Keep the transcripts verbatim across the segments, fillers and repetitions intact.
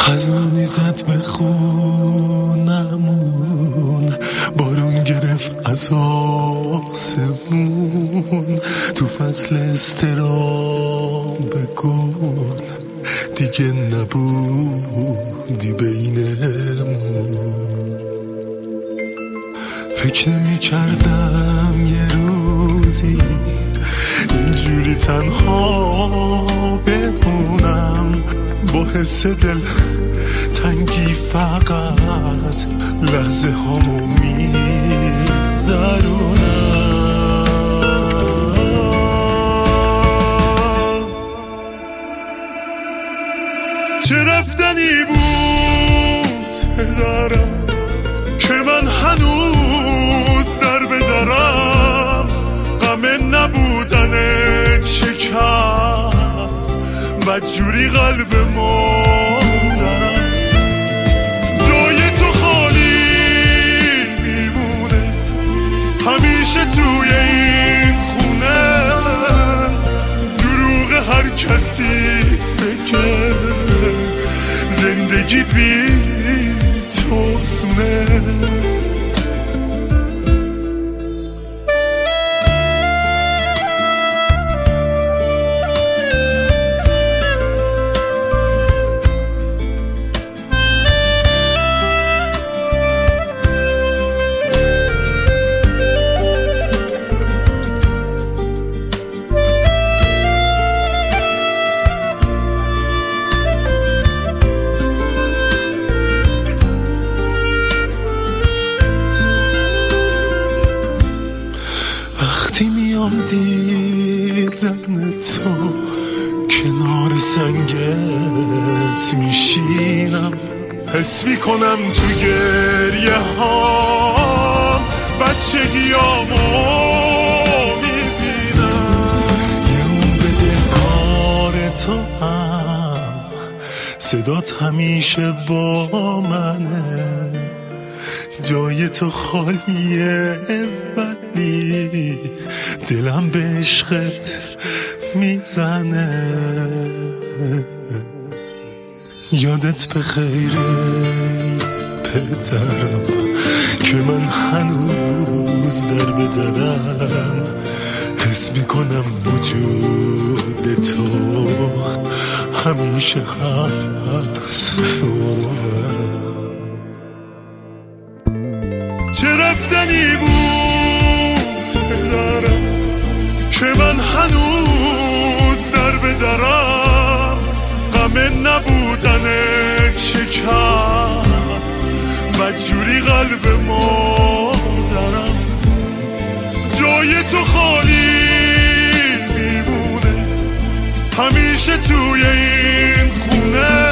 خزانی زد به خونمون، بارون گرفت از آسمون، تو فصل استراب گل دیگه نبودی بینمون. فکر نمی کردم یه روزی اینجوری تنها بمونم، با حس دل تنگی فقط لحظه هامو می‌گذرونم. چه رفتنی بود پدرم که من هنوز در بدرم، غم نبودنت شکست بدجوری قلب مادرم. جای تو خالی میمونه همیشه توی این خونه، دروغ هر کسی بگه زندگی بی تو سونه. وقتی میام دیدن تو کنار سنگت میشینم، حس میکنم تو گریه ها بچگیامو میبینم. یه اون بده کار تو هم صدات همیشه با منه، جای تو خالیه ولی دلم به عشقت میزنه. یادت به خیره پدرم که من هنوز در بدرم، حس میکنم وجود تو همیشه هست دورم. چه رفتنی بود پدرم که من هنوز در بدرم، غم نبودنت شکست بدجوری قلب مادرم. جای تو خالی میمونه همیشه توی این خونه،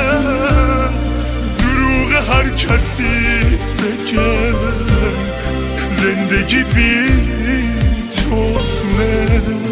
دروغ هر کسی بگه زندگی بی تو سونه.